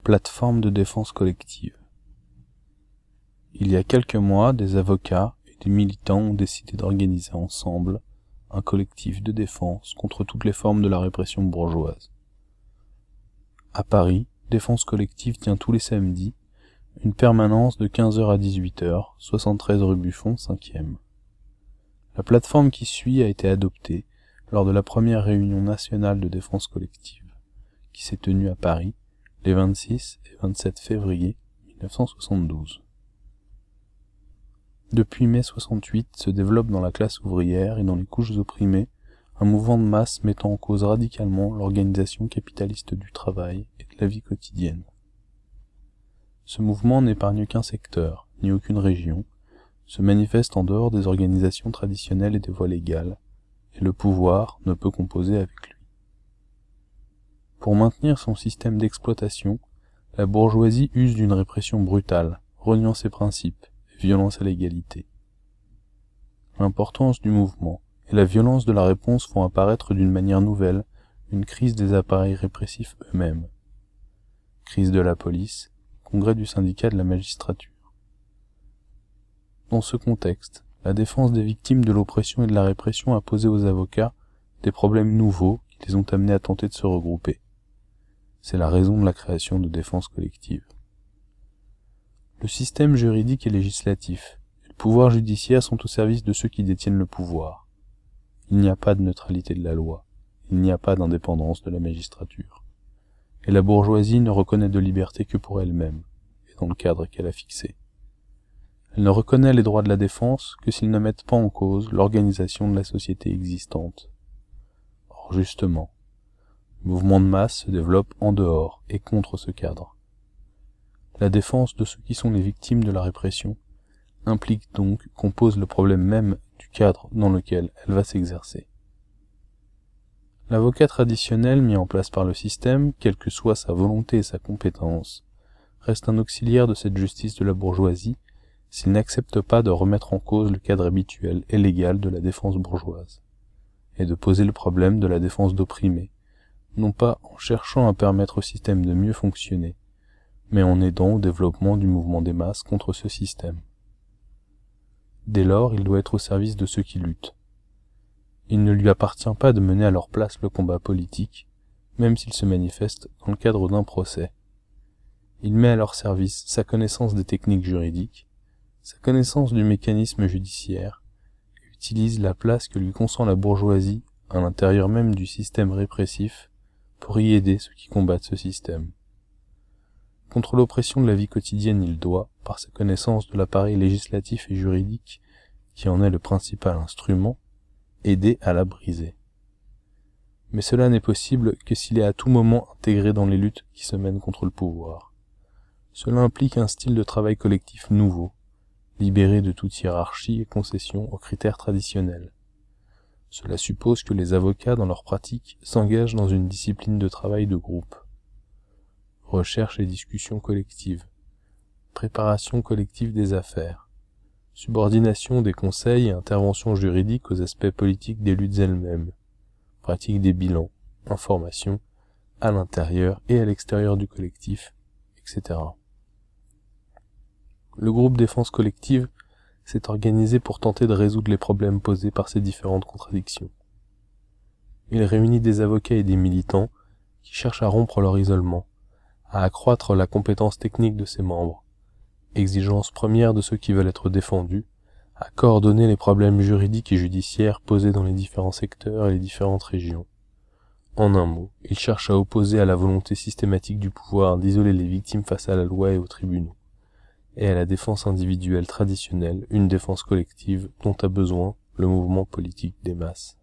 Plateforme de défense collective. Il y a quelques mois, des avocats et des militants ont décidé d'organiser ensemble un collectif de défense contre toutes les formes de la répression bourgeoise. À Paris, Défense Collective tient tous les samedis une permanence de 15h à 18h, 73 rue Buffon, 5e. La plateforme qui suit a été adoptée lors de la première réunion nationale de défense collective, qui s'est tenue à Paris les 26 et 27 février 1972. Depuis mai 68 se développe dans la classe ouvrière et dans les couches opprimées un mouvement de masse mettant en cause radicalement l'organisation capitaliste du travail et de la vie quotidienne. Ce mouvement n'épargne qu'un secteur, ni aucune région, se manifeste en dehors des organisations traditionnelles et des voies légales, et le pouvoir ne peut composer avec lui. Pour maintenir son système d'exploitation, la bourgeoisie use d'une répression brutale, reniant ses principes et violant sa légalité. L'importance du mouvement et la violence de la réponse font apparaître d'une manière nouvelle une crise des appareils répressifs eux-mêmes. Crise de la police, congrès du syndicat de la magistrature. Dans ce contexte, la défense des victimes de l'oppression et de la répression a posé aux avocats des problèmes nouveaux qui les ont amenés à tenter de se regrouper. C'est la raison de la création de défense collective. Le système juridique et législatif et le pouvoir judiciaire sont au service de ceux qui détiennent le pouvoir. Il n'y a pas de neutralité de la loi, il n'y a pas d'indépendance de la magistrature. Et la bourgeoisie ne reconnaît de liberté que pour elle-même, et dans le cadre qu'elle a fixé. Elle ne reconnaît les droits de la défense que s'ils ne mettent pas en cause l'organisation de la société existante. Or justement, le mouvement de masse se développe en dehors et contre ce cadre. La défense de ceux qui sont les victimes de la répression implique donc qu'on pose le problème même du cadre dans lequel elle va s'exercer. L'avocat traditionnel mis en place par le système, quelle que soit sa volonté et sa compétence, reste un auxiliaire de cette justice de la bourgeoisie s'il n'accepte pas de remettre en cause le cadre habituel et légal de la défense bourgeoise, et de poser le problème de la défense d'opprimés, non pas en cherchant à permettre au système de mieux fonctionner, mais en aidant au développement du mouvement des masses contre ce système. Dès lors, il doit être au service de ceux qui luttent. Il ne lui appartient pas de mener à leur place le combat politique, même s'il se manifeste dans le cadre d'un procès. Il met à leur service sa connaissance des techniques juridiques, sa connaissance du mécanisme judiciaire, et utilise la place que lui consent la bourgeoisie à l'intérieur même du système répressif pour y aider ceux qui combattent ce système. Contre l'oppression de la vie quotidienne, il doit, par sa connaissance de l'appareil législatif et juridique, qui en est le principal instrument, aider à la briser. Mais cela n'est possible que s'il est à tout moment intégré dans les luttes qui se mènent contre le pouvoir. Cela implique un style de travail collectif nouveau, libéré de toute hiérarchie et concession aux critères traditionnels. Cela suppose que les avocats, dans leur pratique, s'engagent dans une discipline de travail de groupe. Recherche et discussion collective, préparation collective des affaires, subordination des conseils et intervention juridique aux aspects politiques des luttes elles-mêmes, pratique des bilans, information, à l'intérieur et à l'extérieur du collectif, etc. Le groupe défense collective s'est organisé pour tenter de résoudre les problèmes posés par ces différentes contradictions. Il réunit des avocats et des militants qui cherchent à rompre leur isolement, à accroître la compétence technique de ses membres, exigence première de ceux qui veulent être défendus, à coordonner les problèmes juridiques et judiciaires posés dans les différents secteurs et les différentes régions. En un mot, il cherche à opposer à la volonté systématique du pouvoir d'isoler les victimes face à la loi et aux tribunaux, et à la défense individuelle traditionnelle une défense collective dont a besoin le mouvement politique des masses.